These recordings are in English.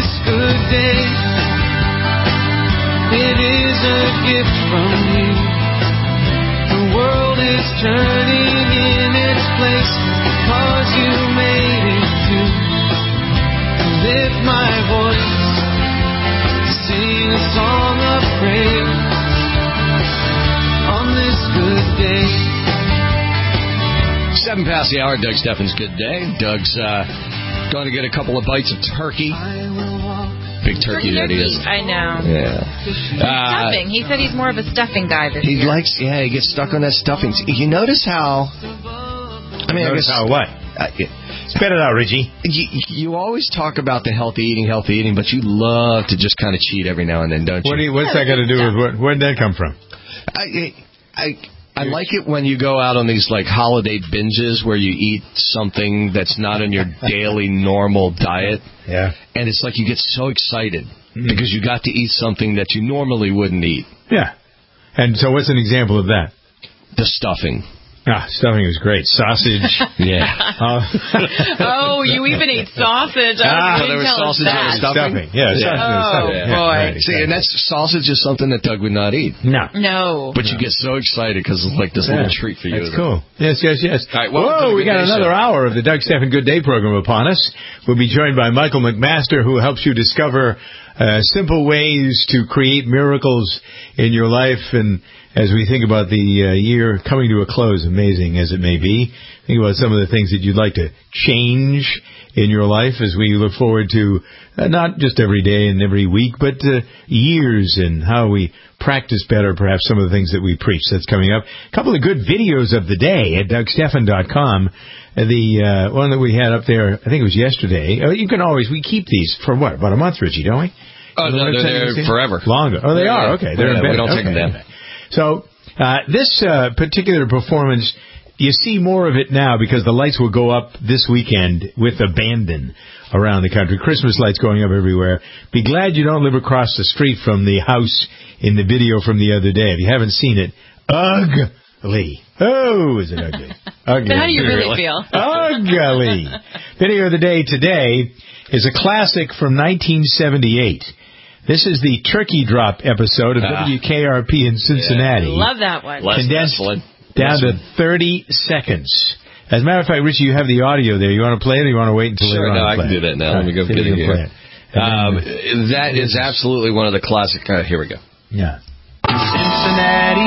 good day. It is a gift from you. The world is turning in its place because you made it to lift my voice, to sing a song of praise on this good day. 7 past the hour, Doug Steffens' Good Day. Doug's going to get a couple of bites of turkey. Big turkey that he is. I know. Yeah. Stuffing. He said he's more of a stuffing guy this year. He gets stuck on that stuffing. You notice how... I guess how what? Spit it out, Richie. You always talk about the healthy eating, but you love to just kind of cheat every now and then, don't you? What's that got to do with where'd that come from? I like it when you go out on these like holiday binges where you eat something that's not in your daily normal diet. Yeah. And it's like you get so excited because you got to eat something that you normally wouldn't eat. Yeah. And so what's an example of that? The stuffing. Stuffing was great. Sausage. Yeah. Oh, you even ate sausage. There was sausage and stuffing. Yeah, sausage and stuffing. Boy. Right, See, and that's sausage is something that Doug would not eat. No. But you get so excited because it's like this little treat for you. That's cool. Yes. All right, whoa, we got another hour of the Doug Steffens Good Day program upon us. We'll be joined by Michael McMaster, who helps you discover simple ways to create miracles in your life. And as we think about the year coming to a close, amazing as it may be, think about some of the things that you'd like to change in your life as we look forward to not just every day and every week, but years and how we practice better, perhaps some of the things that we preach. That's coming up. A couple of good videos of the day at DougSteffens.com. The one that we had up there, I think it was yesterday. You can always, we keep these for what, about a month, Richie, don't we? Oh, no, they're there forever. Longer. Oh, they are? Okay. They're we don't take them down. So this particular performance, you see more of it now because the lights will go up this weekend with abandon around the country. Christmas lights going up everywhere. Be glad you don't live across the street from the house in the video from the other day. If you haven't seen it, ugly. Oh, is it ugly? Ugly. How do you really feel? Ugly. Video of the day today is a classic from 1978. This is the turkey drop episode of WKRP in Cincinnati. Yeah, love that one. Condensed down to 30 seconds. As a matter of fact, Richie, you have the audio there. You want to play it or you want to wait until later on? Sure, I can do that now. Let me go get it here. That is absolutely one of the classic. Here we go. Yeah. Cincinnati,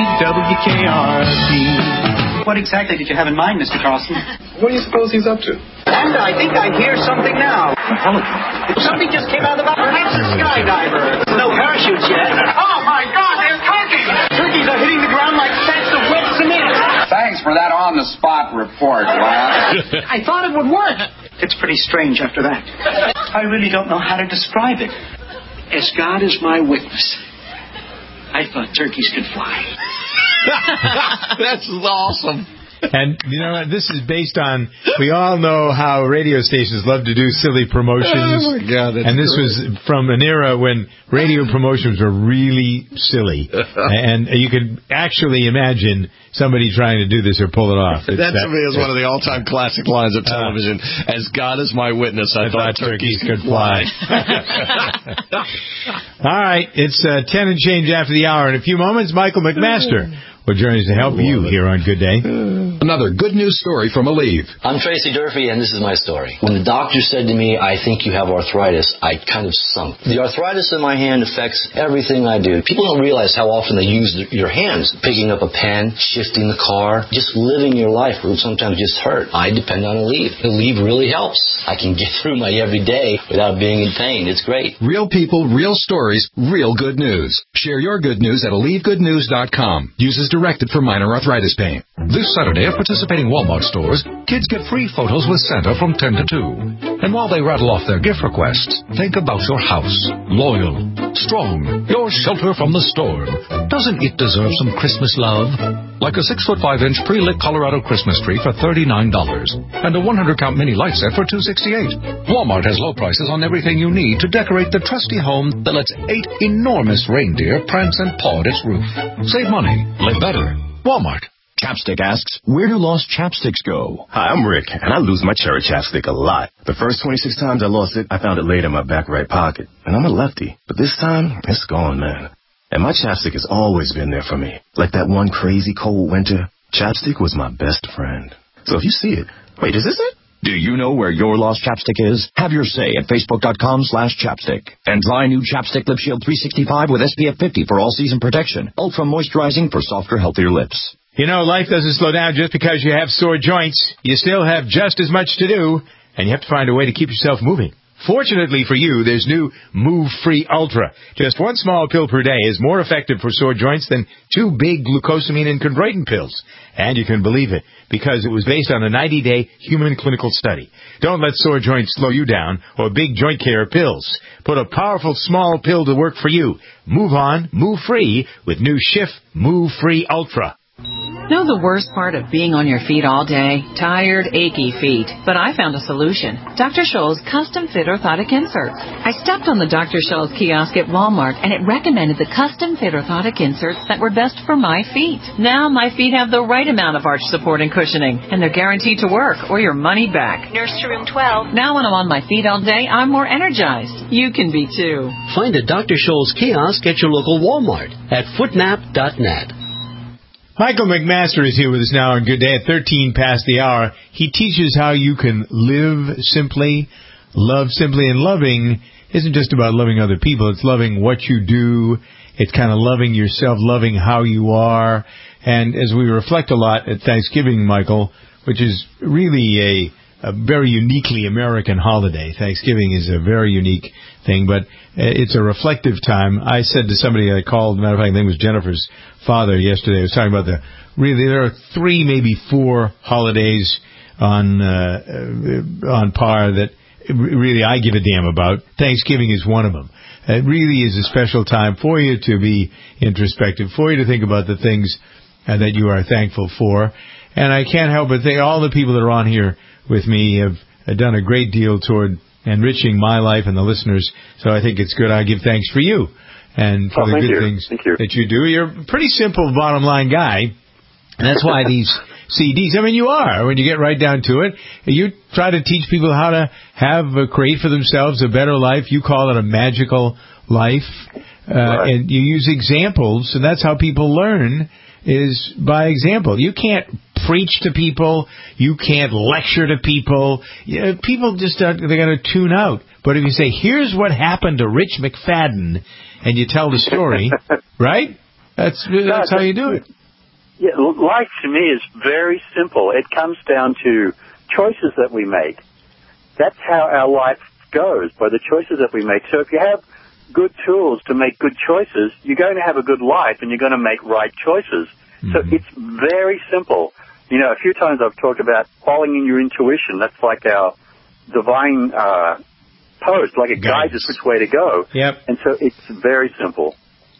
WKRP. What exactly did you have in mind, Mr. Carlson? What do you suppose he's up to? And I think I hear something now. Something just came out of the mouth. Perhaps a skydiver. No parachutes yet. Oh, my God, they're turkeys! Turkeys are hitting the ground like sacks of wet cement. Thanks for that on-the-spot report, lad. I thought it would work. It's pretty strange after that. I really don't know how to describe it. As God is my witness, I thought turkeys could fly. That's awesome. And, you know what, this is based on, we all know how radio stations love to do silly promotions. Oh, my God. And this was from an era when radio promotions were really silly. And you could actually imagine somebody trying to do this or pull it off. That to me is one of the all-time classic lines of television. As God is my witness, I thought turkeys could fly. All right, it's 10 and change after the hour. In a few moments, Michael McMaster will join us to help you here on Good Day. Another good news story from Aleve. I'm Tracy Durfee, and this is my story. When the doctor said to me, I think you have arthritis, I kind of sunk. The arthritis in my hand affects everything I do. People don't realize how often they use your hands. Picking up a pen, shifting the car, just living your life will sometimes just hurt. I depend on Aleve. Aleve really helps. I can get through my everyday without being in pain. It's great. Real people, real stories, real good news. Share your good news at AleveGoodNews.com. Uses directed for minor arthritis pain. This Saturday at participating Walmart stores, kids get free photos with Santa from 10 to 2. And while they rattle off their gift requests, think about your house. Loyal, strong, your shelter from the storm. Doesn't it deserve some Christmas love? Like a 6'5" pre-lit Colorado Christmas tree for $39 and a 100-count mini light set for $268. Walmart has low prices on everything you need to decorate the trusty home that lets 8 enormous reindeer prance and paw at its roof. Save money, live better. Walmart. Chapstick asks, where do lost chapsticks go? Hi, I'm Rick, and I lose my cherry chapstick a lot. The first 26 times I lost it, I found it laid in my back right pocket. and I'm a lefty. But this time, it's gone, man. And my chapstick has always been there for me. Like that one crazy cold winter, chapstick was my best friend. So if you see it, wait, is this it? Do you know where your lost chapstick is? Have your say at Facebook.com/chapstick. And try new Chapstick Lip Shield 365 with SPF 50 for all-season protection. Ultra moisturizing for softer, healthier lips. You know, life doesn't slow down just because you have sore joints. You still have just as much to do, and you have to find a way to keep yourself moving. Fortunately for you, there's new Move Free Ultra. Just one small pill per day is more effective for sore joints than 2 big glucosamine and chondroitin pills. And you can believe it, because it was based on a 90-day human clinical study. Don't let sore joints slow you down or big joint care pills. Put a powerful small pill to work for you. Move on, move free with new Schiff Move Free Ultra. Know the worst part of being on your feet all day? Tired, achy feet. But I found a solution. Dr. Scholl's Custom Fit Orthotic Inserts. I stepped on the Dr. Scholl's kiosk at Walmart, and it recommended the Custom Fit Orthotic Inserts that were best for my feet. Now my feet have the right amount of arch support and cushioning, and they're guaranteed to work or your money back. Nurse to room 12. Now when I'm on my feet all day, I'm more energized. You can be too. Find a Dr. Scholl's kiosk at your local Walmart at footnap.net. Michael McMaster is here with us now on Good Day at 13 past the hour. He teaches how you can live simply, love simply, and loving isn't just about loving other people. It's loving what you do. It's kind of loving yourself, loving how you are. And as we reflect a lot at Thanksgiving, Michael, which is really a very uniquely American holiday. Thanksgiving is a very unique thing, but it's a reflective time. I said to somebody I called, matter of fact, I think it was Jennifer's father yesterday, I was talking about there are 3, maybe 4 holidays on par that really I give a damn about. Thanksgiving is one of them. It really is a special time for you to be introspective, for you to think about the things that you are thankful for. And I can't help but think all the people that are on here with me have done a great deal toward enriching my life and the listeners. So I think it's good. I give thanks for you and for the good things that you do. You're a pretty simple bottom line guy. And that's why these CDs, I mean, you are, when you get right down to it. You try to teach people how to create for themselves a better life. You call it a magical life. Right. And you use examples, and that's how people learn, is by example. You can't preach to people. You can't lecture to people. People just they're going to tune out. But if you say, here's what happened to Rich McFadden, and you tell the story, right? That's how you do it. Yeah, life to me is very simple. It comes down to choices that we make. That's how our life goes, by the choices that we make. So if you have good tools to make good choices, you're going to have a good life and you're going to make right choices. Mm-hmm. So it's very simple. You know, a few times I've talked about following in your intuition. That's like our divine post, like it guides us which way to go. Yep. And so it's very simple.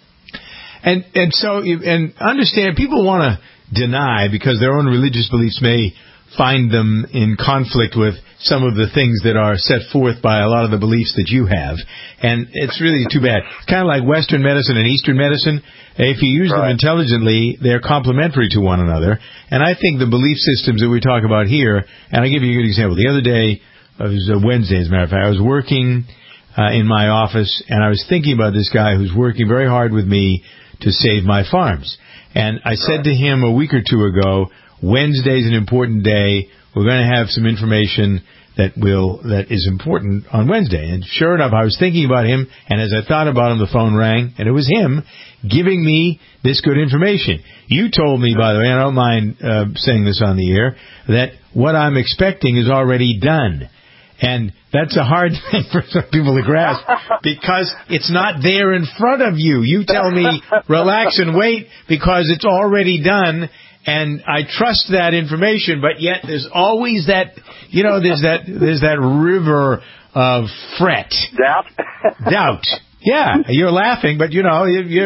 And understand, people want to deny because their own religious beliefs may find them in conflict with some of the things that are set forth by a lot of the beliefs that you have. And it's really too bad. It's kind of like Western medicine and Eastern medicine. If you use them intelligently, they're complementary to one another. And I think the belief systems that we talk about here, and I'll give you a good example. The other day, it was a Wednesday, as a matter of fact, I was working in my office, and I was thinking about this guy who's working very hard with me to save my farms. And I said to him a week or two ago, Wednesday's an important day. We're going to have some information that is important on Wednesday. And sure enough, I was thinking about him, and as I thought about him, the phone rang, and it was him giving me this good information. You told me, by the way, and I don't mind saying this on the air, that what I'm expecting is already done. And that's a hard thing for some people to grasp because it's not there in front of you. You tell me, relax and wait because it's already done. And I trust that information, but yet there's always that, there's that river of fret. Doubt. Yeah, you're laughing, but you've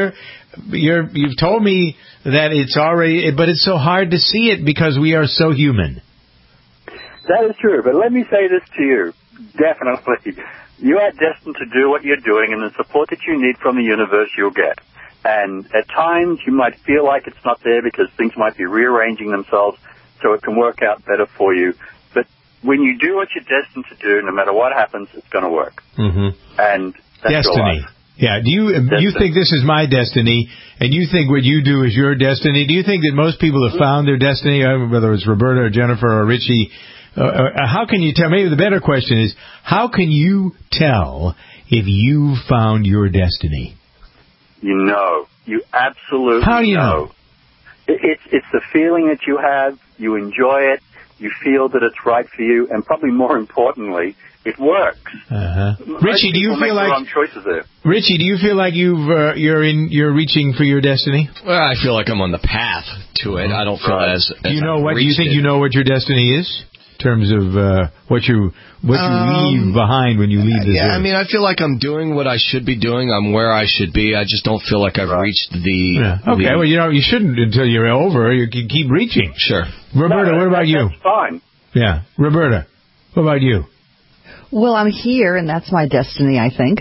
told me that it's already, but it's so hard to see it because we are so human. That is true, but let me say this to you. Definitely. You are destined to do what you're doing, and the support that you need from the universe you'll get. And at times you might feel like it's not there because things might be rearranging themselves so it can work out better for you. But when you do what you're destined to do, no matter what happens, it's going to work. Mm-hmm. And That's your Destiny. life. Yeah. Do you think this is my destiny, and you think what you do is your destiny? Do you think that most people have found their destiny, whether it's Roberta or Jennifer or Richie? How can you tell? Maybe the better question is, how can you tell if you found your destiny? You know. You absolutely know. How do you know? It's the feeling that you have. You enjoy it. You feel that it's right for you, and probably more importantly, it works. Richie, do you feel like wrong choices there? Richie, do you feel like you're reaching for your destiny? Well, I feel like I'm on the path to it. I don't feel as do you know I've what? Do you think reached you know what your destiny is in terms of what you leave behind when you leave this earth? I mean, I feel like I'm doing what I should be doing. I'm where I should be. I just don't feel like I've reached the. Okay, well, you shouldn't until you're over. You can keep reaching. Sure. Roberta, what about you? That's fine. Yeah, Roberta, what about you? Well, I'm here, and that's my destiny, I think.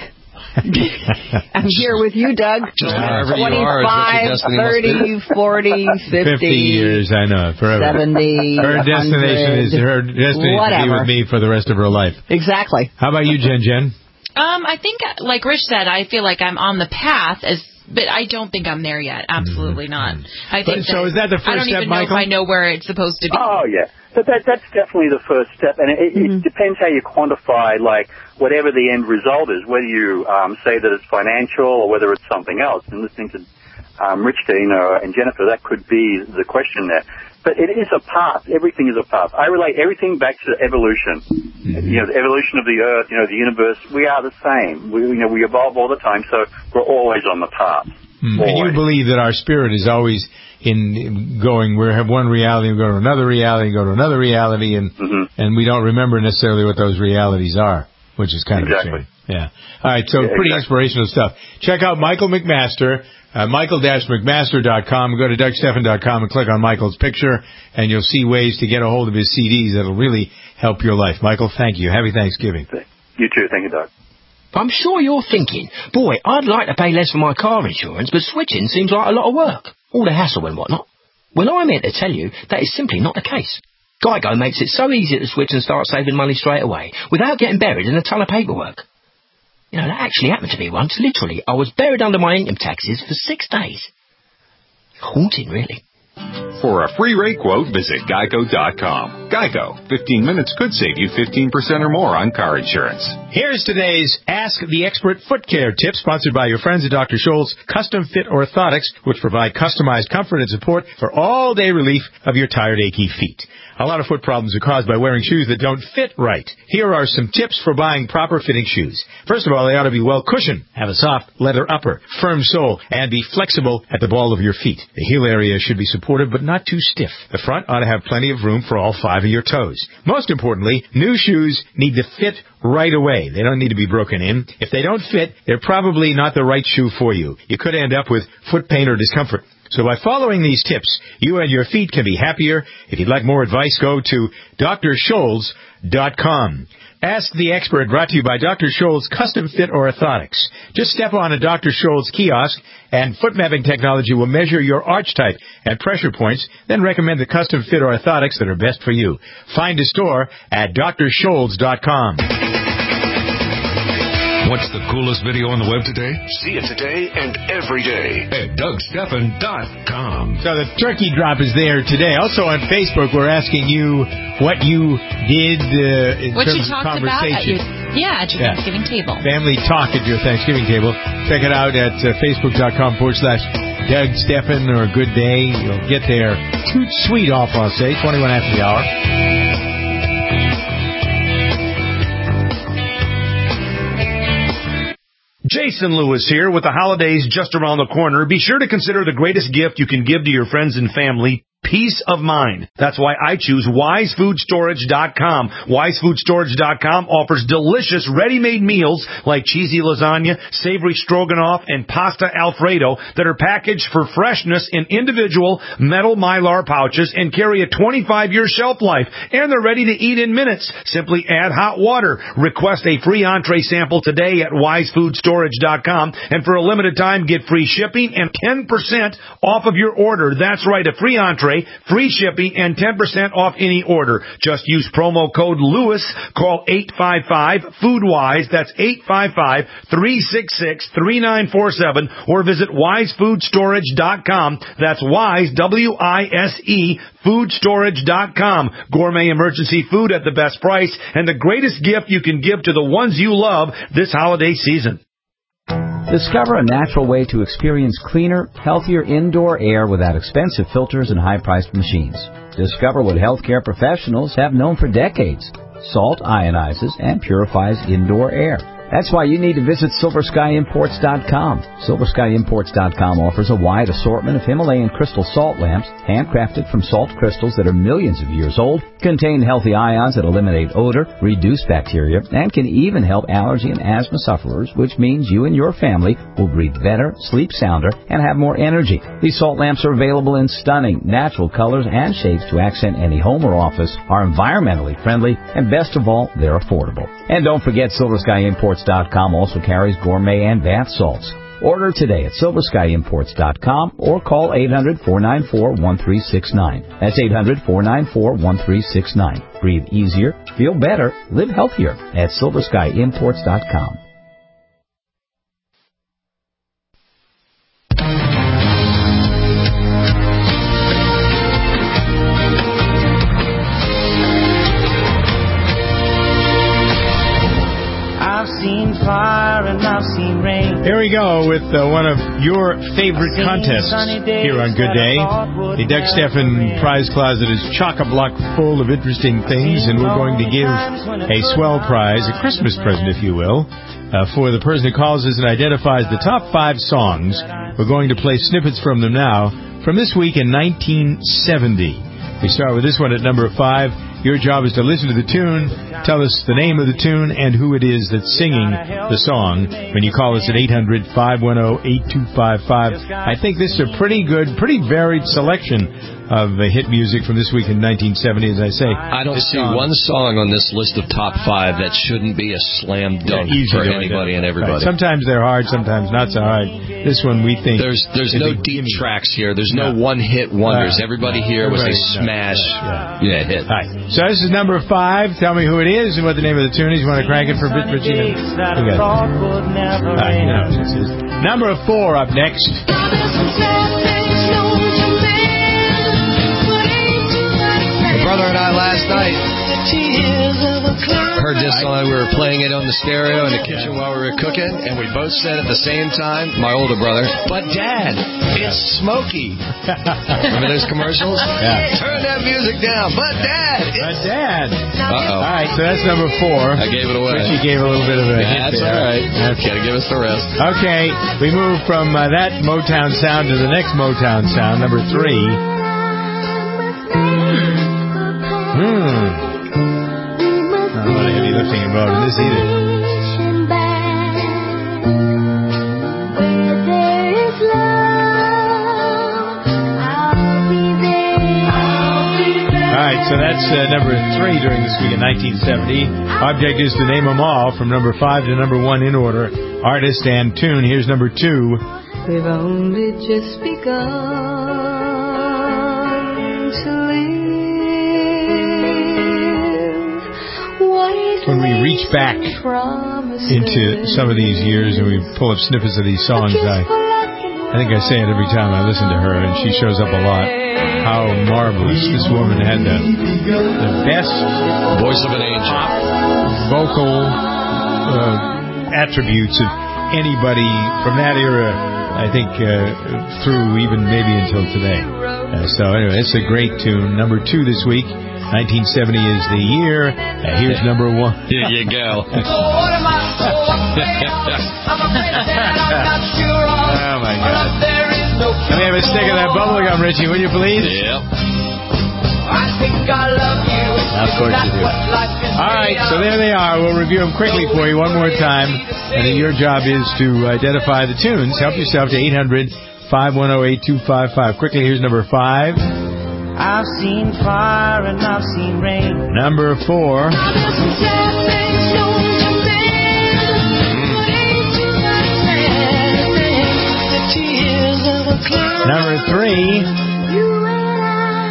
I'm here with you, Doug. Just wherever 25, you are is what your destiny 30, 40, 50 years, I know, forever. 70, her destination is her destiny to be with me for the rest of her life. Exactly. How about you, Jen? I think, like Rich said, I feel like I'm on the path, but I don't think I'm there yet. Absolutely not. I think so is that the first step, I don't even Michael? know if I know where it's supposed to be. Oh, yeah. But that's definitely the first step, and it depends how you quantify, like, whatever the end result is, whether you say that it's financial or whether it's something else. And listening to Rich, and Jennifer, that could be the question there. But it is a path. Everything is a path. I relate everything back to evolution. You know, the evolution of the Earth, the universe. We are the same. We evolve all the time, so we're always on the path. And you believe that our spirit is always in going, we have one reality, we go to another reality, and we don't remember necessarily what those realities are, which is kind of a shame. Yeah. All right, so pretty inspirational stuff. Check out Michael McMaster, Michael-McMaster.com. Go to DougStephan.com and click on Michael's picture, and you'll see ways to get a hold of his CDs that'll really help your life. Michael, thank you. Happy Thanksgiving. You too. Thank you, Doug. I'm sure you're thinking, boy, I'd like to pay less for my car insurance, but switching seems like a lot of work. All the hassle and whatnot. Well, I'm here to tell you that is simply not the case. Geico makes it so easy to switch and start saving money straight away, without getting buried in a ton of paperwork. That actually happened to me once. Literally, I was buried under my income taxes for 6 days. Haunting, really. For a free rate quote, visit Geico.com. Geico. 15 minutes could save you 15% or more on car insurance. Here's today's Ask the Expert Foot Care tip, sponsored by your friends at Dr. Scholl's Custom Fit Orthotics, which provide customized comfort and support for all-day relief of your tired, achy feet. A lot of foot problems are caused by wearing shoes that don't fit right. Here are some tips for buying proper-fitting shoes. First of all, they ought to be well cushioned, have a soft leather upper, firm sole, and be flexible at the ball of your feet. The heel area should be supportive but not too stiff. The front ought to have plenty of room for all 5 of your toes. Most importantly, new shoes need to fit right away. They don't need to be broken in. If they don't fit, they're probably not the right shoe for you. You could end up with foot pain or discomfort. So by following these tips, you and your feet can be happier. If you'd like more advice, go to DrScholz.com. Ask the Expert, brought to you by Dr. Scholl's Custom Fit Orthotics. Just step on a Dr. Scholl's kiosk, and foot mapping technology will measure your arch type and pressure points, then recommend the custom fit orthotics that are best for you. Find a store at DrScholz.com. What's the coolest video on the web today? See it today and every day at DougStephan.com. So the turkey drop is there today. Also on Facebook, we're asking you what you did in terms of conversation. At your Thanksgiving table. Family talk at your Thanksgiving table. Check it out at Facebook.com/Doug Stephan or Good Day. You'll get there. Toot sweet off, I'll say, 21 after the hour. Jason Lewis here with the holidays just around the corner. Be sure to consider the greatest gift you can give to your friends and family. Peace of mind. That's why I choose WiseFoodStorage.com. WiseFoodStorage.com offers delicious ready-made meals like cheesy lasagna, savory stroganoff, and pasta Alfredo that are packaged for freshness in individual metal Mylar pouches and carry a 25-year shelf life. And they're ready to eat in minutes. Simply add hot water. Request a free entree sample today at WiseFoodStorage.com. And for a limited time, get free shipping and 10% off of your order. That's right, a free entree tray, free shipping, and 10% off any order. Just use promo code Lewis. Call 855-FOODWISE. That's 855-366-3947. Or visit WiseFoodStorage.com. That's Wise, W-I-S-E, foodstorage.com. Gourmet emergency food at the best price and the greatest gift you can give to the ones you love this holiday season. Discover a natural way to experience cleaner, healthier indoor air without expensive filters and high-priced machines. Discover what healthcare professionals have known for decades. Salt ionizes and purifies indoor air. That's why you need to visit SilverSkyImports.com. SilverSkyImports.com offers a wide assortment of Himalayan crystal salt lamps, handcrafted from salt crystals that are millions of years old, contain healthy ions that eliminate odor, reduce bacteria, and can even help allergy and asthma sufferers, which means you and your family will breathe better, sleep sounder, and have more energy. These salt lamps are available in stunning, natural colors and shapes to accent any home or office, are environmentally friendly, and best of all, they're affordable. And don't forget SilverSkyImports.com also carries gourmet and bath salts. Order today at SilverSkyImports.com or call 800-494-1369. That's 800-494-1369. Breathe easier, feel better, live healthier at SilverSkyImports.com. Seen fire and I've seen rain. Here we go with one of your favorite contests here on Good Day. The Doug Stephan prize closet is chock-a-block full of interesting things, and we're going to give a swell prize, a Christmas present, if you will, for the person who calls us and identifies the top 5 songs. We're going to play snippets from them now from this week in 1970. We start with this one at number 5. Your job is to listen to the tune, tell us the name of the tune, and who it is that's singing the song when you call us at 800-510-8255. I think this is a pretty good, pretty varied selection of hit music from this week in 1970, as I say. I don't see one song on this list of top 5 that shouldn't be a slam dunk for anybody and everybody. Right. Sometimes they're hard, sometimes not so hard. This one we think... There's no deep tracks here. There's no one-hit wonders. Everybody here was a smash hit. All right. So this is number 5. Tell me who it is and what the name of the tune is. You want to crank it for a bit, Richie? Number 4 up next. My brother and I last night heard this song. We were playing it on the stereo in the kitchen while we were cooking, and we both said at the same time, my older brother, "But Dad, it's Smokey." Remember those commercials? Yeah. Turn that music down. But Dad, But Dad. Uh-oh. All right, so that's number 4. I gave it away. Richie gave a little bit of a hint That's there. all right. That's Gotta give us the rest. Okay, we move from that Motown sound to the next Motown sound, number 3. Not a lot of heavy lifting involved in this either. Alright, so that's number 3 during this week in 1970. Object is to name them all from number 5 to number 1 in order. Artist and tune. Here's number 2. We've only just begun to live. When we reach back into some of these years and we pull up snippets of these songs, I think I say it every time I listen to her, and she shows up a lot. How marvelous. This woman had the best voice of an angel, pop vocal attributes of anybody from that era, I think, through even maybe until today. So anyway, it's a great tune. Number 2 this week. 1970 is the year. Here's number 1. Here you go. Oh, my God. Let me have a stick of that bubblegum, Richie, will you please? Yep. Of course you do. All right, so there they are. We'll review them quickly for you one more time. And then your job is to identify the tunes. Help yourself to 800-510-8255. Quickly, here's number 5. I've seen fire and I've seen rain. Number 4. Number 3.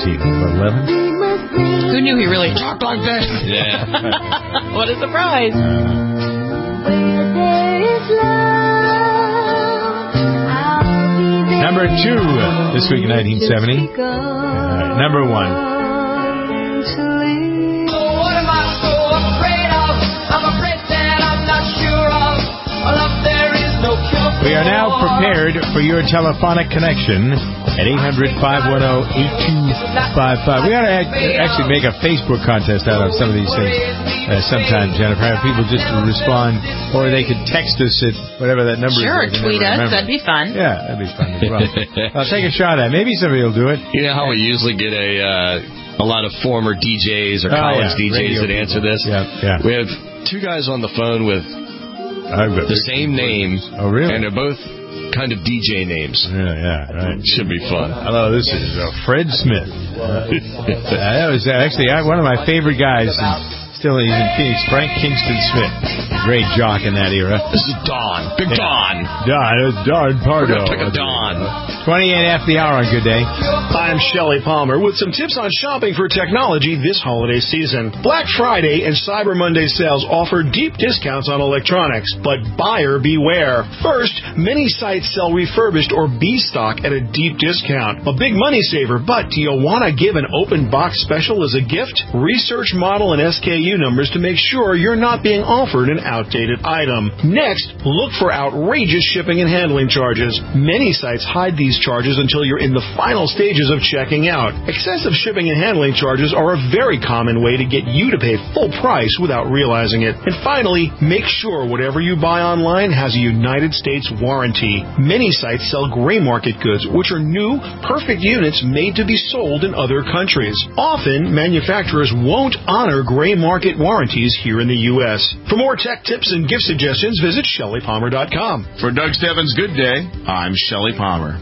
17, about 11. Who knew he really talked like that? Yeah. What a surprise. Number 2 this week in 1970. Number 1. What am I so afraid of? I'm afraid that I'm not sure of. A love there is no cure for. We are now prepared for your telephonic connection at 800-510-8255. We ought to actually make a Facebook contest out of some of these things sometime, Jennifer. Have people just respond, or they could text us at whatever that number Sure, is. tweet us. That'd be fun. Yeah, that'd be fun as well. I'll take a shot at it. Maybe somebody will do it. You know how we usually get a lot of former DJs or college DJs that answer this? Yeah. We have 2 guys on the phone with the same name. Oh, really? And they're both kind of DJ names. Yeah, right. Should be fun. Hello, this is Fred Smith. That was actually one of my favorite guys. Still, he's in Phoenix. Frank Kingston Smith. Great jock in that era. This is Don. Big Don. Don Pardo. Pick a Don. 28 after the hour on Good Day. I'm Shelley Palmer with some tips on shopping for technology this holiday season. Black Friday and Cyber Monday sales offer deep discounts on electronics, but buyer beware. First, many sites sell refurbished or B stock at a deep discount. A big money saver, but do you want to give an open box special as a gift? Research model and SKU numbers to make sure you're not being offered an outdated item. Next, look for outrageous shipping and handling charges. Many sites hide these charges until you're in the final stages of checking out. Excessive shipping and handling charges are a very common way to get you to pay full price without realizing it. And finally, make sure whatever you buy online has a United States warranty. Many sites sell gray market goods, which are new, perfect units made to be sold in other countries. Often, manufacturers won't honor gray market warranties here in the U.S. For more tech tips and gift suggestions, visit ShelleyPalmer.com. For Doug Stebbins' Good Day, I'm Shelley Palmer.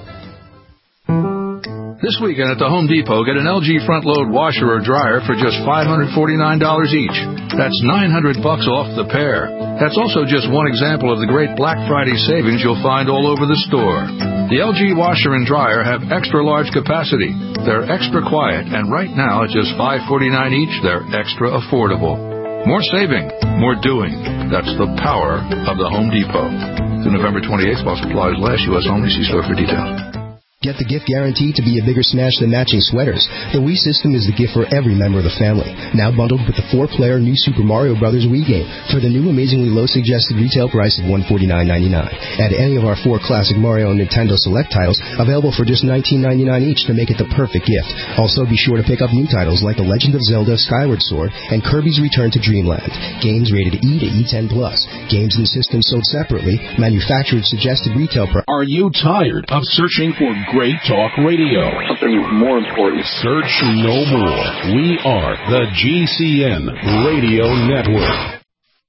This weekend at the Home Depot, get an LG front-load washer or dryer for just $549 each. That's $900 off the pair. That's also just one example of the great Black Friday savings you'll find all over the store. The LG washer and dryer have extra large capacity. They're extra quiet, and right now at just $549 each, they're extra affordable. More saving, more doing. That's the power of the Home Depot. Through November 28th, while supplies last, U.S. only. See store for details. Get the gift guaranteed to be a bigger smash than matching sweaters. The Wii system is the gift for every member of the family. Now bundled with the 4-player new Super Mario Bros. Wii game for the new amazingly low suggested retail price of $149.99. Add any of our 4 classic Mario and Nintendo Select titles, available for just $19.99 each to make it the perfect gift. Also be sure to pick up new titles like The Legend of Zelda Skyward Sword and Kirby's Return to Dreamland. Games rated E to E10+. Games and systems sold separately. Manufactured suggested retail price. Are you tired of searching for great talk radio? Something more important. Search no more. We are the GCN Radio Network.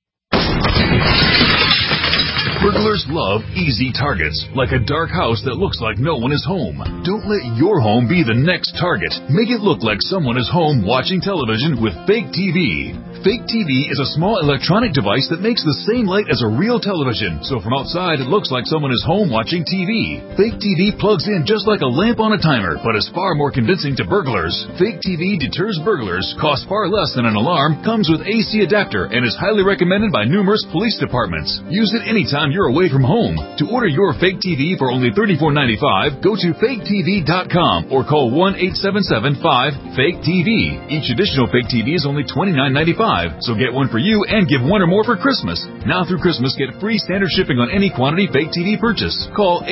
Burglars love easy targets, like a dark house that looks like no one is home. Don't let your home be the next target. Make it look like someone is home watching television with Fake TV. Fake TV is a small electronic device that makes the same light as a real television, so from outside it looks like someone is home watching TV. Fake TV plugs in just like a lamp on a timer, but is far more convincing to burglars. Fake TV deters burglars, costs far less than an alarm, comes with AC adapter, and is highly recommended by numerous police departments. Use it anytime you're away from home. To order your Fake TV for only $34.95, go to faketv.com or call 1-877-5-FAKE-TV. Each additional Fake TV is only $29.95, so get one for you and give one or more for Christmas. Now through Christmas, get free standard shipping on any quantity Fake TV purchase. Call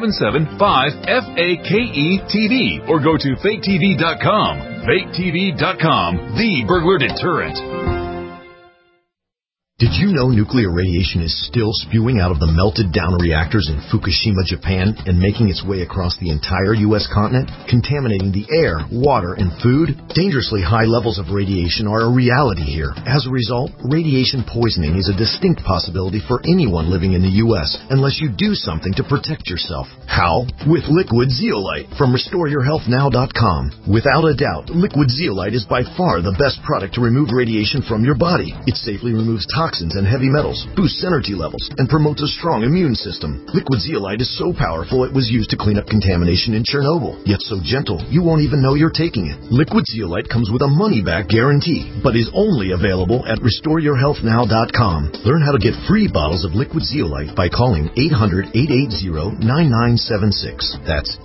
877-5-FAKE-TV or go to faketv.com. faketv.com, the burglar deterrent. Did you know nuclear radiation is still spewing out of the melted down reactors in Fukushima, Japan, and making its way across the entire U.S. continent, contaminating the air, water, and food? Dangerously high levels of radiation are a reality here. As a result, radiation poisoning is a distinct possibility for anyone living in the U.S. unless you do something to protect yourself. How? With Liquid Zeolite from RestoreYourHealthNow.com. Without a doubt, Liquid Zeolite is by far the best product to remove radiation from your body. It safely removes toxins toxins and heavy metals, boosts energy levels, and promotes a strong immune system. Liquid zeolite is so powerful it was used to clean up contamination in Chernobyl, yet so gentle you won't even know you're taking it. Liquid zeolite comes with a money-back guarantee, but is only available at RestoreYourHealthNow.com. Learn how to get free bottles of liquid zeolite by calling 800-880-9976. That's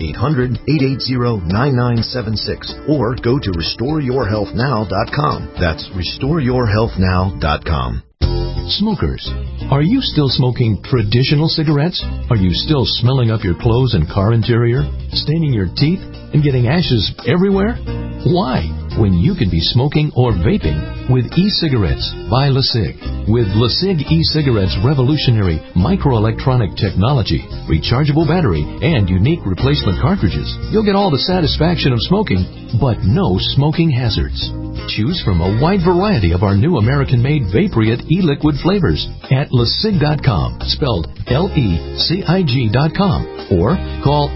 800-880-9976. Or go to RestoreYourHealthNow.com. That's RestoreYourHealthNow.com. Smokers, are you still smoking traditional cigarettes? Are you still smelling up your clothes and car interior, staining your teeth, and getting ashes everywhere? Why? When you could be smoking or vaping with e-cigarettes by LeSig. With LeSig e-cigarettes' revolutionary microelectronic technology, rechargeable battery, and unique replacement cartridges, you'll get all the satisfaction of smoking, but no smoking hazards. Choose from a wide variety of our new American-made Vaporite e-liquid flavors at LeSig.com, spelled LECIG.com, or call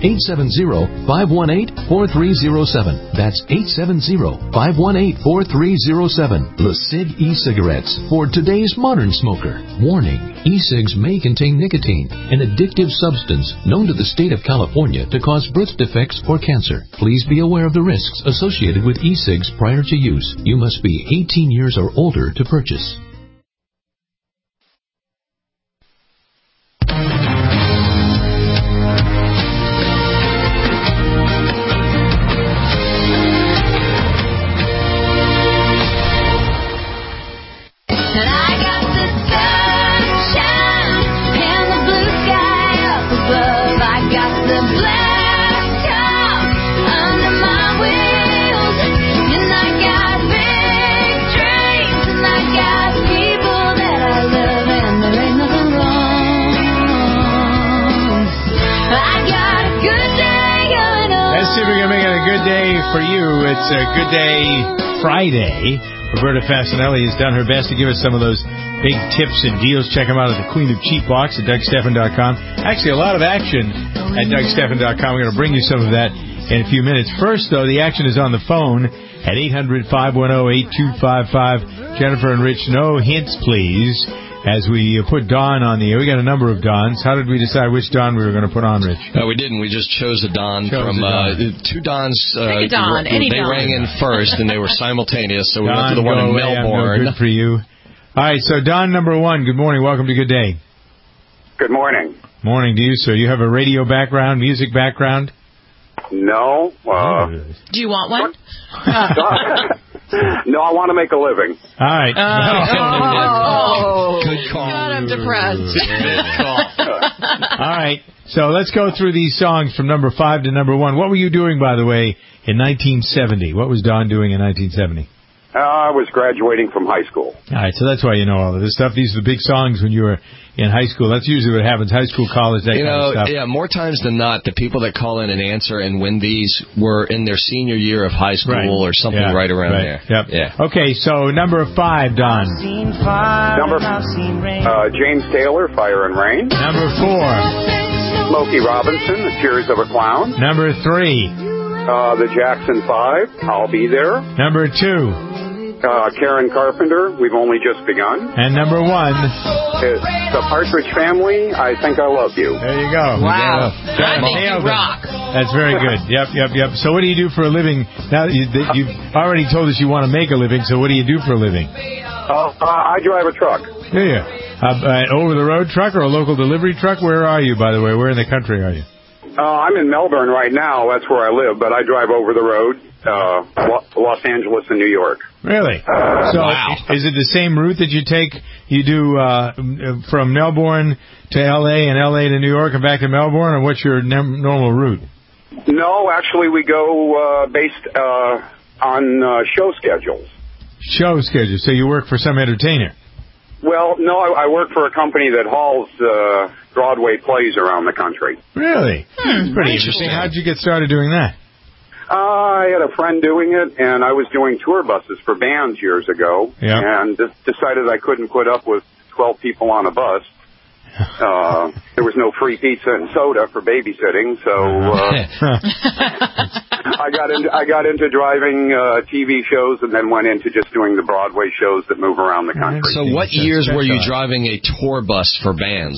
870-518-4307. That's 870-518-4307. LeSig e-cigarettes for today's modern smoker. Warning, e-cigs may contain nicotine, an addictive substance known to the state of California to cause birth defects or cancer. Please be aware of the risks associated with e-cigs prior to use. You must be 18 years or older to purchase. For you, it's a Good Day Friday. Roberta Fasanelli has done her best to give us some of those big tips and deals. Check them out at the Queen of Cheap Box at DougStephan.com. Actually, a lot of action at DougStephan.com. We're going to bring you some of that in a few minutes. First, though, the action is on the phone at 800-510-8255. Jennifer and Rich, no hints, please. As we put Dawn on the air, we got a number of Dawns. How did we decide which Dawn we were going to put on, Rich? We didn't. We just chose a Dawn from two Dawns. Pick a Dawn, any They Dawn. rang in first, and they were simultaneous, so we went to the one in Melbourne. Good for you. All right, so Dawn number one, good morning. Welcome to Good Day. Good morning. Morning to you, sir. You have a radio background, music background? No. Do you want one? No, I want to make a living. All right. Good call. God, I'm depressed. All right. So let's go through these songs from number 5 to number 1. What were you doing, by the way, in 1970? What was Don doing in 1970? I was graduating from high school. All right, so that's why you know all of this stuff. These are the big songs when you were in high school. That's usually what happens, high school, college, that kind of stuff. Yeah, more times than not, the people that call in and answer and win these were in their senior year of high school or something right around there. Yep. Yeah. Okay, so number 5, Don. James Taylor, Fire and Rain. Number 4. Smokey Robinson, The Tears of a Clown. Number 3. The Jackson 5, I'll Be There. Number 2. Karen Carpenter, We've Only Just Begun. And number 1. The Partridge Family, I Think I Love You. There you go. Wow. I think you rock. That's very good. Yep. So what do you do for a living? Now, you've already told us you want to make a living, so what do you do for a living? I drive a truck. Yeah. An over-the-road truck or a local delivery truck? Where are you, by the way? Where in the country are you? I'm in Melbourne right now. That's where I live, but I drive over the road, Los Angeles and New York. Really? So is it the same route that you take? You do from Melbourne to L.A. and L.A. to New York and back to Melbourne, or what's your normal route? No, actually we go based on show schedules. Show schedules. So you work for some entertainer? Well, no, I work for a company that hauls Broadway plays around the country. Really? Pretty interesting. How did you get started doing that? I had a friend doing it, and I was doing tour buses for bands years ago, and decided I couldn't put up with 12 people on a bus. There was no free pizza and soda for babysitting, so I got into driving TV shows and then went into just doing the Broadway shows that move around the country. So what years were you driving a tour bus for bands?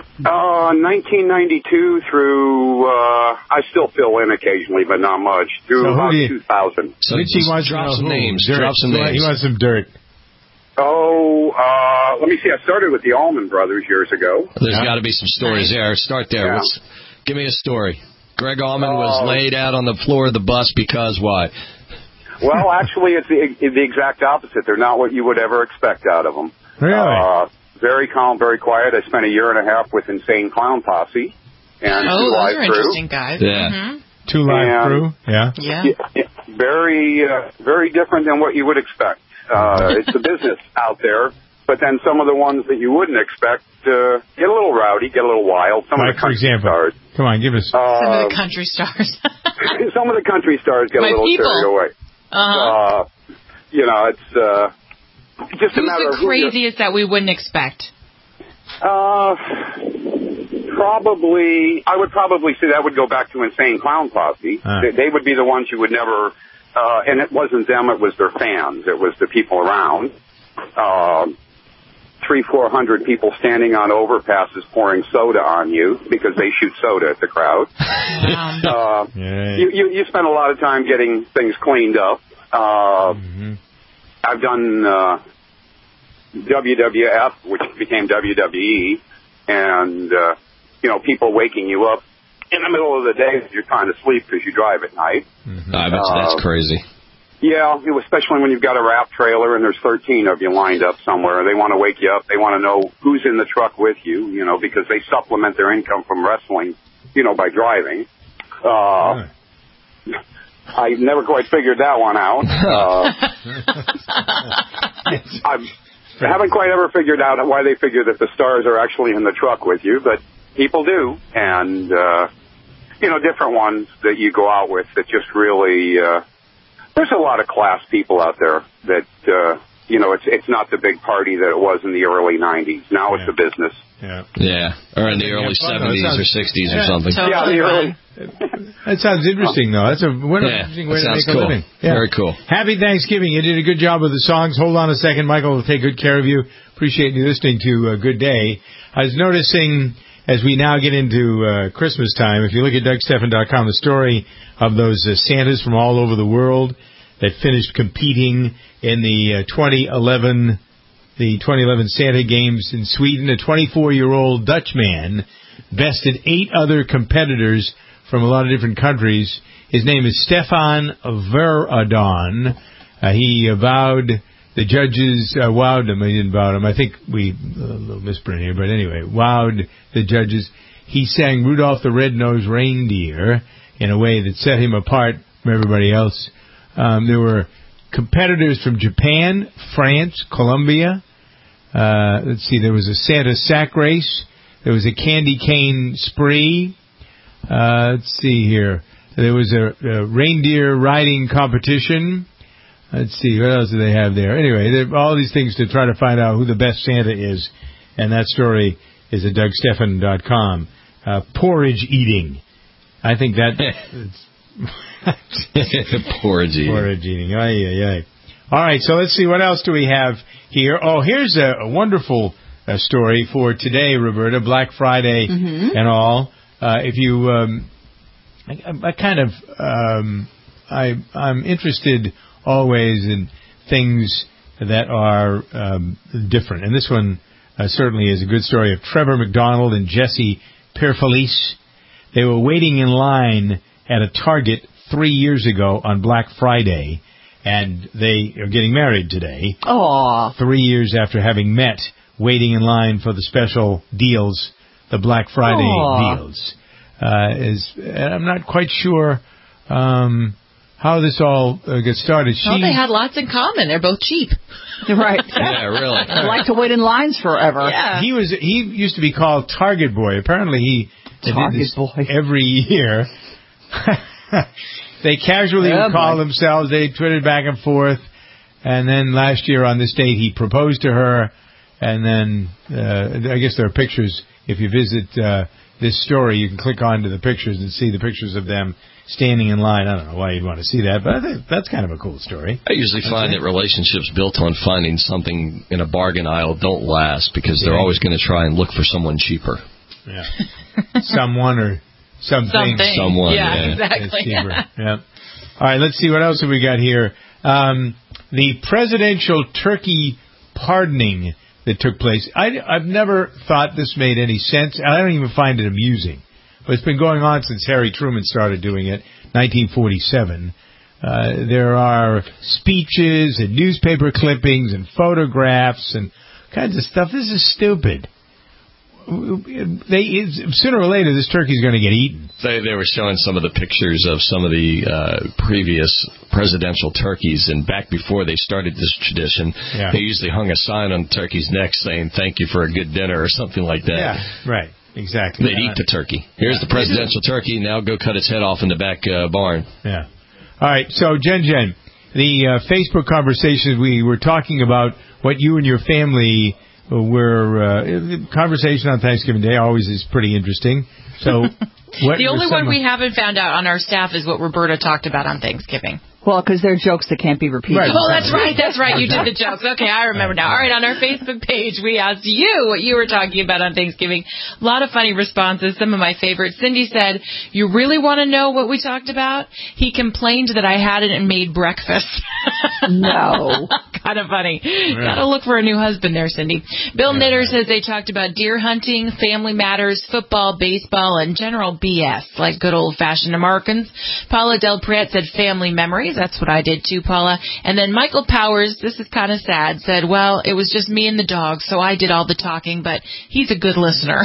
1992 through, I still fill in occasionally, but not much, through about 2000. So drop some names. Dirt. Drop some names. He wants some dirt. Let me see. I started with the Allman Brothers years ago. There's got to be some stories there. Start there. Yeah. Give me a story. Greg Allman was laid out on the floor of the bus because why? Well, actually, it's the exact opposite. They're not what you would ever expect out of them. Really? Very calm, very quiet. I spent a year and a half with Insane Clown Posse and Two those Live are Crew. interesting guys. Yeah. Mm-hmm. Two Live Crew. Yeah. Very different than what you would expect. It's a business out there. But then some of the ones that you wouldn't expect get a little rowdy, get a little wild. Some of the country stars. Come on, give us some of the country stars. Some of the country stars get a little carried away. It's just a matter of... Who's the craziest that we wouldn't expect? Probably, I would probably say that would go back to Insane Clown Posse. They would be the ones you would never... and it wasn't them, it was their fans. It was the people around. 300-400 people standing on overpasses pouring soda on you because they shoot soda at the crowd. You spend a lot of time getting things cleaned up. I've done WWF, which became WWE, and people waking you up in the middle of the day as you're trying to sleep because you drive at night. I bet that's crazy. Yeah, especially when you've got a wrap trailer and there's 13 of you lined up somewhere. They want to wake you up. They want to know who's in the truck with you, because they supplement their income from wrestling, by driving. I never quite figured that one out. I haven't quite ever figured out why they figure that the stars are actually in the truck with you, but people do. And, different ones that you go out with that just really... there's a lot of class people out there that, it's not the big party that it was in the early 90s. Now it's a business. Yeah. Or in the early 70s or 60s or something. That sounds interesting, though. That's a interesting way to make a living. Yeah. Very cool. Happy Thanksgiving. You did a good job with the songs. Hold on a second. Michael will take good care of you. Appreciate you listening to Good Day. I was noticing, as we now get into Christmas time, if you look at DougStephan.com, the story of those Santas from all over the world that finished competing in the 2011 Santa Games in Sweden. A 24-year-old Dutch man bested 8 other competitors from a lot of different countries. His name is Stefan Veradon. He vowed... The judges wowed him. He didn't bow him. I think a little misprint here, but anyway, wowed the judges. He sang Rudolph the Red-Nosed Reindeer in a way that set him apart from everybody else. There were competitors from Japan, France, Colombia. Let's see, there was a Santa sack race. There was a candy cane spree. Let's see here. There was a reindeer riding competition. Let's see, what else do they have there? Anyway, all these things to try to find out who the best Santa is. And that story is at DougStephan.com. Porridge eating. I think that... Porridge eating. Porridge eating. Ay. All right, so let's see, what else do we have here? Oh, here's a wonderful story for today, Roberta, Black Friday and all. If you... I'm interested... always in things that are different. And this one certainly is a good story of Trevor McDonald and Jesse Perfelice. They were waiting in line at a Target 3 years ago on Black Friday, and they are getting married today. Aww. 3 years after having met, waiting in line for the special deals, the Black Friday deals. And I'm not quite sure... how this all gets started. They had lots in common. They're both cheap. Right. Yeah, really. I like to wait in lines forever. Yeah. He used to be called Target Boy. Apparently he did this every year. They casually would call themselves. They twittered back and forth. And then last year on this date he proposed to her. And then I guess there are pictures. If you visit this story, you can click onto the pictures and see the pictures of them standing in line. I don't know why you'd want to see that, but I think that's kind of a cool story. I usually find that relationships built on finding something in a bargain aisle don't last because they're always going to try and look for someone cheaper. Yeah. Someone or something. Someone. Yeah, exactly. Yeah. All right, let's see what else have we got here. The presidential turkey pardoning that took place. I've never thought this made any sense. I don't even find it amusing. But it's been going on since Harry Truman started doing it, 1947. There are speeches and newspaper clippings and photographs and kinds of stuff. This is stupid. Sooner or later, this turkey's going to get eaten. They were showing some of the pictures of some of the previous presidential turkeys, and back before they started this tradition, they usually hung a sign on the turkey's neck saying, "Thank you for a good dinner," or something like that. Yeah, right. Exactly. They'd eat the turkey. Here's the presidential turkey. Now go cut its head off in the back barn. Yeah. All right. So, Jen, the Facebook conversations, we were talking about what you and your family were. Conversation on Thanksgiving Day always is pretty interesting. So, the only one we haven't found out on our staff is what Roberta talked about on Thanksgiving. Well, because they're jokes that can't be repeated. Right. Oh, that's right. You did the jokes. Okay, I remember now. All right, on our Facebook page, we asked you what you were talking about on Thanksgiving. A lot of funny responses, some of my favorites. Cindy said, "You really want to know what we talked about? He complained that I hadn't made breakfast." No. Kind of funny. Right. Got to look for a new husband there, Cindy. Bill Knitter says they talked about deer hunting, family matters, football, baseball, and general BS, like good old-fashioned Americans. Paula Del Priet said family memories. That's what I did too, Paula. And then Michael Powers, this is kind of sad, said, "Well, it was just me and the dog, so I did all the talking, but he's a good listener."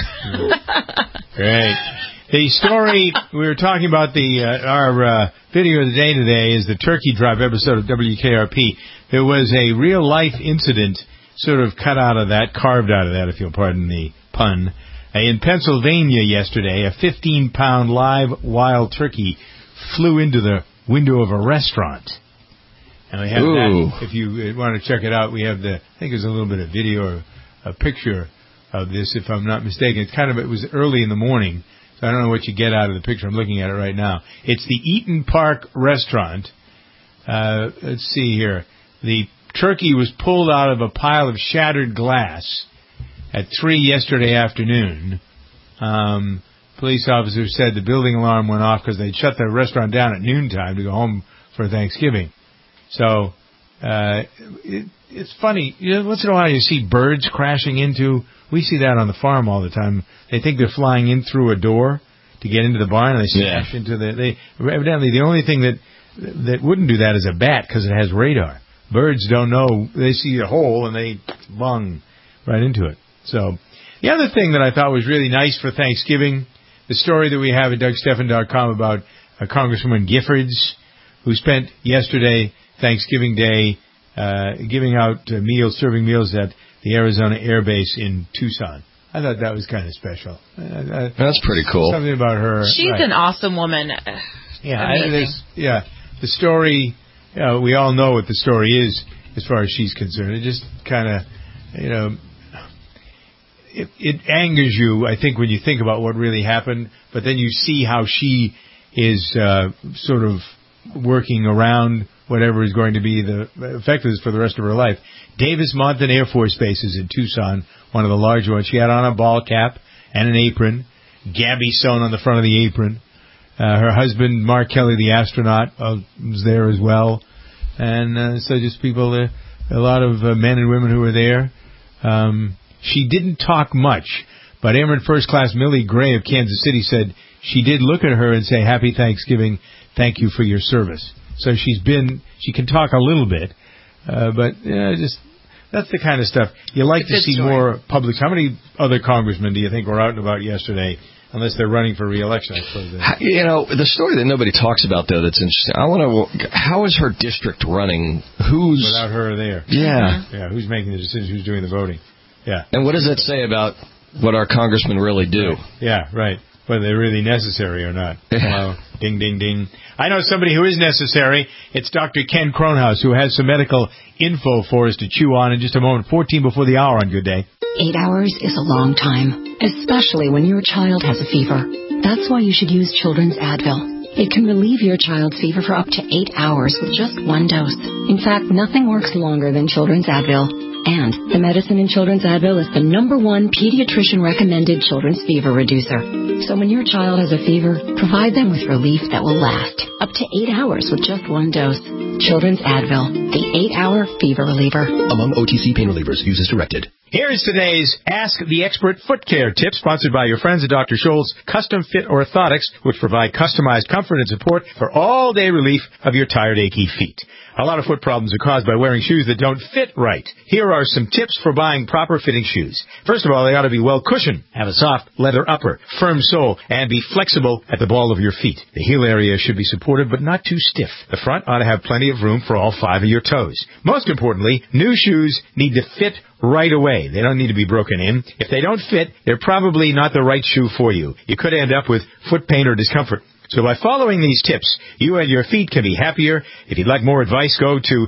Great. The story we were talking about, our video of the day today is the Turkey Drive episode of WKRP. There was a real life incident sort of carved out of that, if you'll pardon the pun. In Pennsylvania yesterday, a 15-pound live wild turkey flew into the window of a restaurant. And we have that. If you want to check it out, we have I think there's a little bit of video or a picture of this, if I'm not mistaken. It was early in the morning, so I don't know what you get out of the picture. I'm looking at it right now. It's the Eaton Park restaurant. Let's see here. The turkey was pulled out of a pile of shattered glass at 3 yesterday afternoon. Police officers said the building alarm went off because they'd shut the restaurant down at noontime to go home for Thanksgiving. So it's funny. Once in a while you see birds crashing into. We see that on the farm all the time. They think they're flying in through a door to get into the barn, and they smash into evidently, the only thing that wouldn't do that is a bat because it has radar. Birds don't know. They see a hole and they bung right into it. So the other thing that I thought was really nice for Thanksgiving, the story that we have at DougStephan.com about Congresswoman Giffords, who spent yesterday, Thanksgiving Day, giving out serving meals at the Arizona Air Base in Tucson. I thought that was kind of special. That's pretty cool. Something about her. She's an awesome woman. The story, we all know what the story is as far as she's concerned. It just kind of, it angers you, I think, when you think about what really happened, but then you see how she is sort of working around whatever is going to be the effect of this for the rest of her life. Davis-Monthan Air Force Base is in Tucson, one of the larger ones. She had on a ball cap and an apron, Gabby sewn on the front of the apron. Her husband, Mark Kelly, the astronaut, was there as well. And so just people, a lot of men and women who were there. She didn't talk much, but Airman First Class Millie Gray of Kansas City said she did look at her and say, "Happy Thanksgiving, thank you for your service." So she can talk a little bit, but just that's the kind of stuff you like to see more public. How many other congressmen do you think were out and about yesterday? Unless they're running for re-election, I suppose. The story that nobody talks about, though, that's interesting. I want to. How is her district running? Without her there? Yeah. Yeah. Who's making the decisions? Who's doing the voting? Yeah. And what does that say about what our congressmen really do? Right. Yeah. Right. Whether they're really necessary or not. Ding, ding, ding. I know somebody who is necessary. It's Dr. Ken Kronhaus, who has some medical info for us to chew on in just a moment. 14 before the hour on Good Day. 8 hours is a long time, especially when your child has a fever. That's why you should use Children's Advil. It can relieve your child's fever for up to 8 hours with just one dose. In fact, nothing works longer than Children's Advil. And the medicine in Children's Advil is the #1 pediatrician-recommended children's fever reducer. So when your child has a fever, provide them with relief that will last up to 8 hours with just one dose. Children's Advil, the 8-hour fever reliever. Among OTC pain relievers, use as directed. Here's today's Ask the Expert Foot Care tip, sponsored by your friends at Dr. Scholl's Custom Fit Orthotics, which provide customized comfort and support for all-day relief of your tired, achy feet. A lot of foot problems are caused by wearing shoes that don't fit right. Here are some tips for buying proper-fitting shoes. First of all, they ought to be well-cushioned, have a soft leather upper, firm sole, and be flexible at the ball of your feet. The heel area should be supported but not too stiff. The front ought to have plenty of room for all 5 of your toes. Most importantly, new shoes need to fit right away. They don't need to be broken in. If they don't fit, they're probably not the right shoe for you. You could end up with foot pain or discomfort. So by following these tips, you and your feet can be happier. If you'd like more advice, go to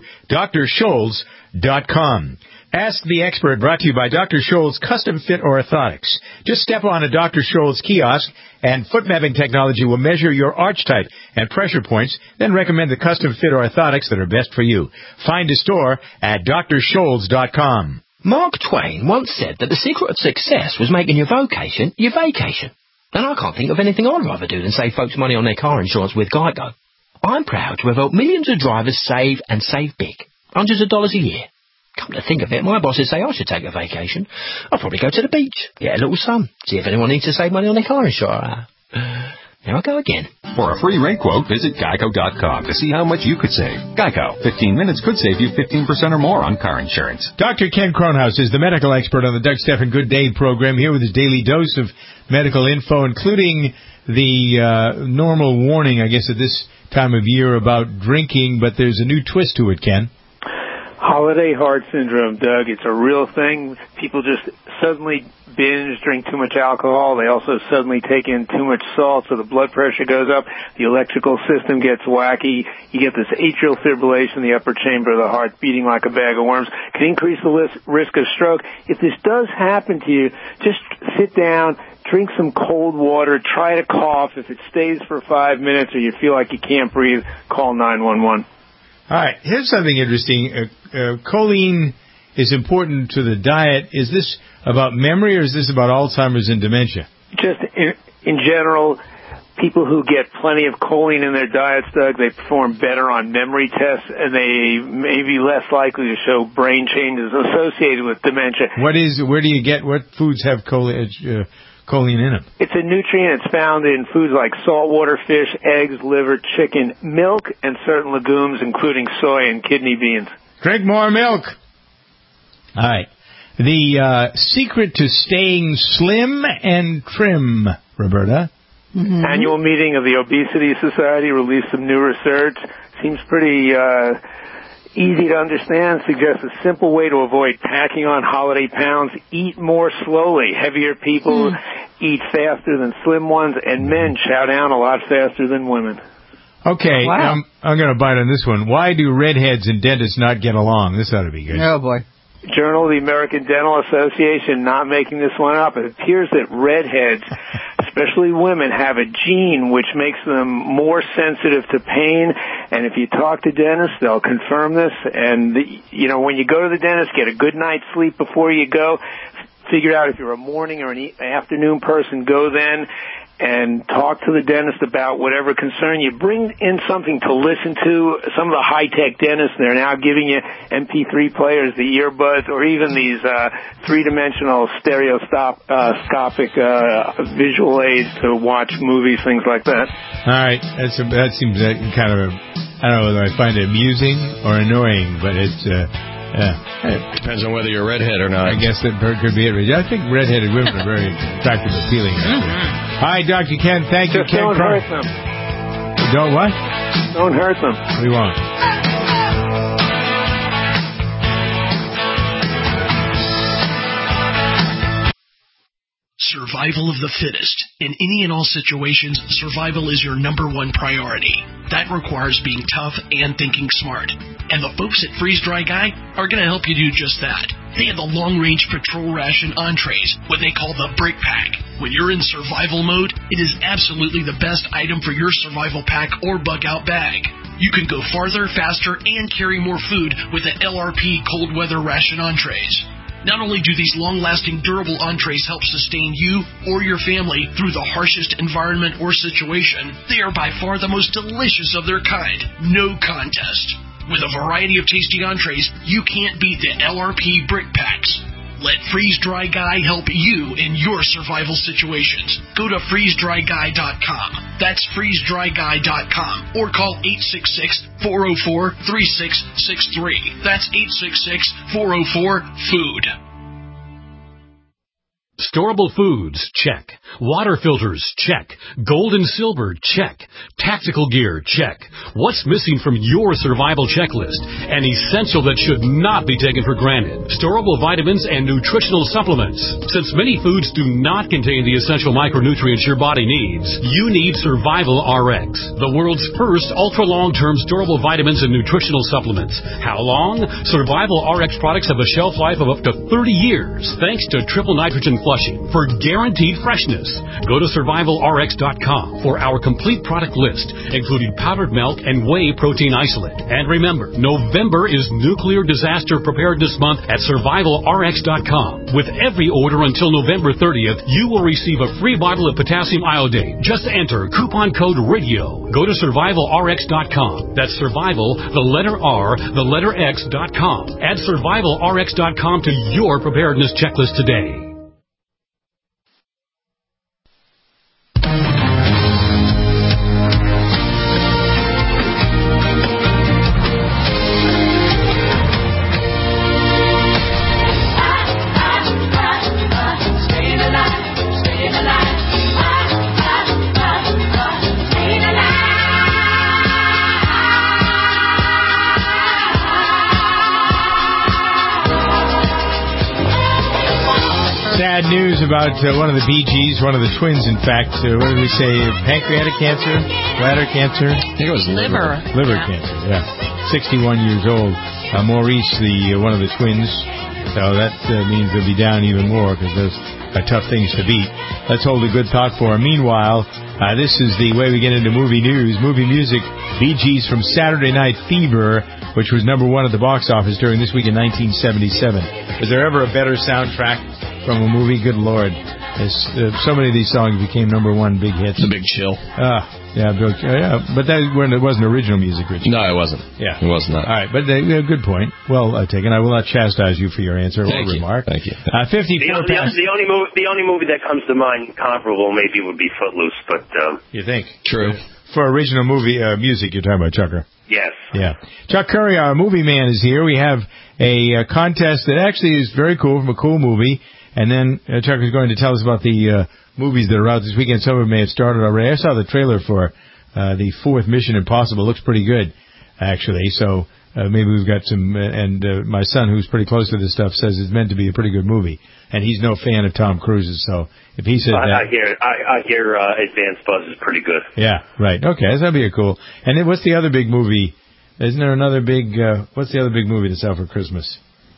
drscholz.com. Ask the Expert, brought to you by Dr. Scholl's Custom Fit Orthotics. Just step on a Dr. Scholl's kiosk, and foot mapping technology will measure your arch type and pressure points, then recommend the custom fit orthotics that are best for you. Find a store at drscholz.com. Mark Twain once said that the secret of success was making your vocation your vacation. And I can't think of anything I'd rather do than save folks money on their car insurance with Geico. I'm proud to have helped millions of drivers save and save big. Hundreds of dollars a year. Come to think of it, my bosses say I should take a vacation. I'll probably go to the beach, get a little sun, see if anyone needs to save money on their car insurance. Here I go again. For a free rate quote, visit geico.com to see how much you could save. Geico. 15 minutes could save you 15% or more on car insurance. Dr. Ken Kronhaus is the medical expert on the Doug Stephan Good Day program, here with his daily dose of medical info, including the normal warning, I guess, at this time of year about drinking, but there's a new twist to it, Ken. Holiday heart syndrome, Doug. It's a real thing. People just suddenly binge, drink too much alcohol. They also suddenly take in too much salt, so the blood pressure goes up. The electrical system gets wacky. You get this atrial fibrillation, the upper chamber of the heart beating like a bag of worms. Can increase the risk of stroke. If this does happen to you, just sit down, drink some cold water, try to cough. If it stays for 5 minutes or you feel like you can't breathe, call 911. All right, here's something interesting. Choline is important to the diet. Is this about memory, or is this about Alzheimer's and dementia? Just in general, people who get plenty of choline in their diets, Doug, they perform better on memory tests, and they may be less likely to show brain changes associated with dementia. What foods have choline in them? It's a nutrient. It's found in foods like saltwater fish, eggs, liver, chicken, milk, and certain legumes, including soy and kidney beans. Drink more milk. All right. The secret to staying slim and trim, Roberta. Mm-hmm. Annual meeting of the Obesity Society released some new research. Seems pretty easy to understand. Suggests a simple way to avoid packing on holiday pounds. Eat more slowly. Heavier people eat faster than slim ones, and men chow down a lot faster than women. Okay, wow. I'm going to bite on this one. Why do redheads and dentists not get along? This ought to be good. Oh, boy. Journal of the American Dental Association, not making this one up. It appears that redheads, especially women, have a gene which makes them more sensitive to pain. And if you talk to dentists, they'll confirm this. And, when you go to the dentist, get a good night's sleep before you go. Figure out if you're a morning or an afternoon person, go then. And talk to the dentist about whatever concern you bring in, something to listen to. Some of the high-tech dentists, they're now giving you MP3 players, the earbuds, or even these three-dimensional stereoscopic visual aids to watch movies, things like that. All right, that seems like kind of I don't know whether I find it amusing or annoying, but it's it depends on whether you're a redhead or not. I guess that could be it. I think redheaded women are very attractive and appealing. Hi, Dr. Ken. Thank you, Ken. Don't hurt them. Don't what? Don't hurt them. We won't. Survival of the fittest. In any and all situations, survival is your number one priority. That requires being tough and thinking smart. And the folks at Freeze Dry Guy are going to help you do just that. They have the long-range patrol ration entrees, what they call the Brick Pack. When you're in survival mode, it is absolutely the best item for your survival pack or bug-out bag. You can go farther, faster, and carry more food with the LRP cold weather ration entrees. Not only do these long-lasting, durable entrees help sustain you or your family through the harshest environment or situation, they are by far the most delicious of their kind. No contest. With a variety of tasty entrees, you can't beat the LRP Brick Packs. Let Freeze Dry Guy help you in your survival situations. Go to freezedryguy.com. That's freezedryguy.com. Or call 866-404-3663. That's 866-404-FOOD. Storable foods, check. Water filters, check. Gold and silver, check. Tactical gear, check. What's missing from your survival checklist? An essential that should not be taken for granted. Storable vitamins and nutritional supplements. Since many foods do not contain the essential micronutrients your body needs, you need Survival RX, the world's first ultra-long-term storable vitamins and nutritional supplements. How long? Survival RX products have a shelf life of up to 30 years, thanks to triple nitrogen flushing for guaranteed freshness. Go to survivalrx.com for our complete product list, including powdered milk and whey protein isolate. And remember, November is Nuclear Disaster Preparedness Month at survivalrx.com. With every order until November 30th, you will receive a free bottle of potassium iodate. Just enter coupon code RADIO. Go to survivalrx.com. That's survival, the letter R, the letter X.com. Add survivalrx.com to your preparedness checklist today. Sad news about one of the Bee Gees, one of the twins, in fact. What did we say? Pancreatic cancer? Bladder cancer? I think it was liver. Liver cancer, yeah. 61 years old. Maurice, one of the twins. So that means they'll be down even more because those are tough things to beat. Let's hold a good thought for them. Meanwhile, this is the way we get into movie news. Movie music, Bee Gees from Saturday Night Fever, which was #1 at the box office during this week in 1977. Was there ever a better soundtrack from a movie? Good Lord. So many of these songs became #1 big hits. The Big Chill. Yeah, but that when it wasn't original music, Richard. No, it wasn't. Yeah. It was not. All right, but good point. Well taken. I will not chastise you for your answer or remark. Thank you. 54 the only movie that comes to mind comparable maybe would be Footloose, but you think? True. For original movie music, you're talking about, Chucker. Yes. Yeah. Chuck Curry, our movie man, is here. We have a contest that actually is very cool, from a cool movie. And then Chuck is going to tell us about the movies that are out this weekend. Some of them may have started already. I saw the trailer for the 4th Mission Impossible. Looks pretty good, actually. So maybe we've got some... And my son, who's pretty close to this stuff, says it's meant to be a pretty good movie. And he's no fan of Tom Cruise's, so if he says that... I hear Advanced Buzz is pretty good. Yeah, right. Okay, so that'd be cool. And then what's the other big movie? Isn't there another big... what's the other big movie that's out for Christmas?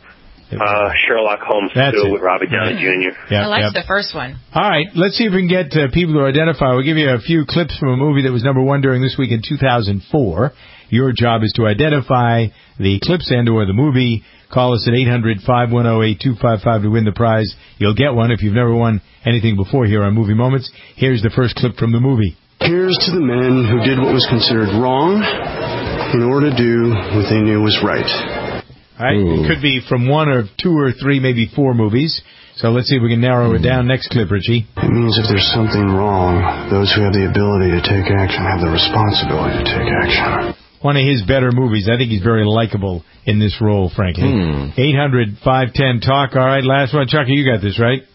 Sherlock Holmes 2 with Robert Downey Jr. Yep, I liked the first one. All right, let's see if we can get people to identify. We'll give you a few clips from a movie that was #1 during this week in 2004. Your job is to identify the clips and or the movie. Call us at 800-510-8255 to win the prize. You'll get one if you've never won anything before here on Movie Moments. Here's the first clip from the movie. Here's to the men who did what was considered wrong in order to do what they knew was right. All right. It could be from 1 or 2 or 3, maybe 4 movies. So let's see if we can narrow it down. Next clip, Richie. It means if there's something wrong, those who have the ability to take action have the responsibility to take action. One of his better movies. I think he's very likable in this role, frankly. 800-510-TALK. All right, last one. Chucky, you got this, right?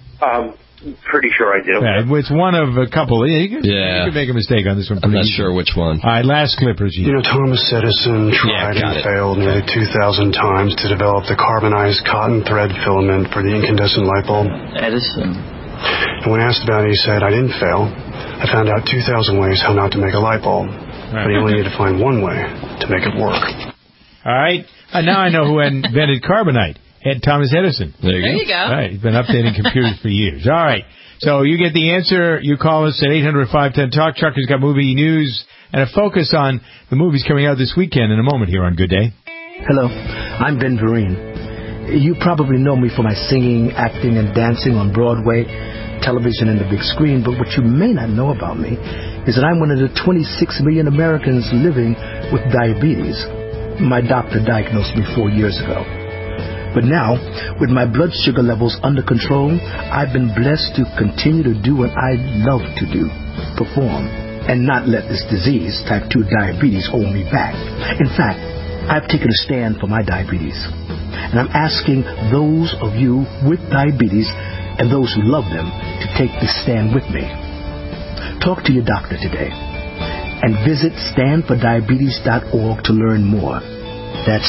Pretty sure I do. Yeah, it's one of a couple. You could make a mistake on this one. I'm not sure which one. All right, last clip, Richie. You know, Thomas Edison tried and failed nearly 2,000 times to develop the carbonized cotton thread filament for the incandescent light bulb. Edison. And when asked about it, he said, I didn't fail. I found out 2,000 ways how not to make a light bulb. Right. But you only need to find one way to make it work. All right. Now I know who invented carbonite. Thomas Edison. There you go. All right. He's been updating computers for years. All right. So you get the answer. You call us at 800-510-TALK. Trucker's got movie news and a focus on the movies coming out this weekend in a moment here on Good Day. Hello. I'm Ben Vereen. You probably know me for my singing, acting, and dancing on Broadway, television, and the big screen, but what you may not know about me is that I'm one of the 26 million Americans living with diabetes. My doctor diagnosed me 4 years ago. But now, with my blood sugar levels under control, I've been blessed to continue to do what I love to do, perform, and not let this disease, type 2 diabetes, hold me back. In fact, I've taken a stand for my diabetes. And I'm asking those of you with diabetes and those who love them to take this stand with me. Talk to your doctor today and visit standfordiabetes.org to learn more. That's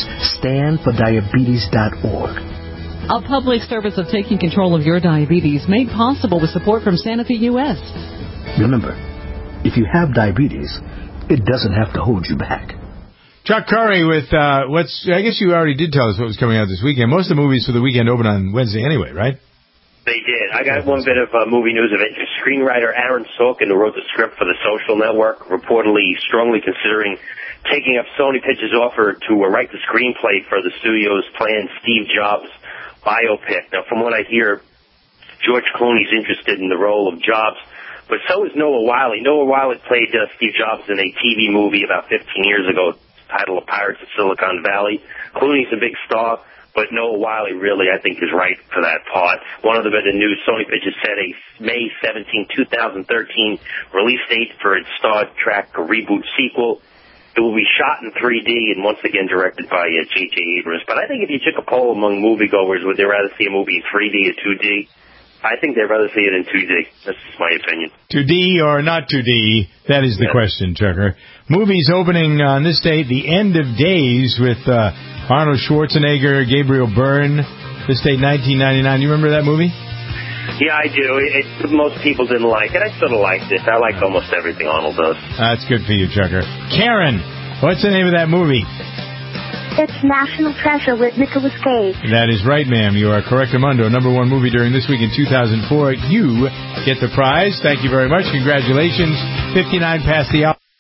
standfordiabetes.org. A public service of taking control of your diabetes made possible with support from Sanofi U.S. Remember, if you have diabetes, it doesn't have to hold you back. Chuck Curry with I guess you already did tell us what was coming out this weekend. Most of the movies for the weekend open on Wednesday anyway, right? They did. I got one bit of movie news of interest. Screenwriter Aaron Sorkin, who wrote the script for The Social Network, reportedly strongly considering taking up Sony Pictures' offer to write the screenplay for the studio's planned Steve Jobs biopic. Now, from what I hear, George Clooney's interested in the role of Jobs, but so is Noah Wyle. Noah Wyle played Steve Jobs in a TV movie about 15 years ago, titled Pirates of Silicon Valley. Clooney's a big star, but Noah Wyle really, I think, is right for that part. One of the bit of news, Sony Pictures set a May 17, 2013 release date for its Star Trek reboot sequel. It will be shot in 3D and once again directed by J.J. Abrams. But I think if you took a poll among moviegoers, would they rather see a movie in 3D or 2D? I think they'd rather see it in 2D. That's just my opinion. 2D or not 2D? That is the question, Chucker. Movies opening on this date, The End of Days with Arnold Schwarzenegger, Gabriel Byrne. This date, 1999. You remember that movie? Yeah, I do. Most people didn't like it. I sort of liked it. I like almost everything Arnold does. That's good for you, Chucker. Karen, what's the name of that movie? It's National Treasure with Nicolas Cage. That is right, ma'am. You are correct, Armando. #1 movie during this week in 2004. You get the prize. Thank you very much. Congratulations. 59 past the hour.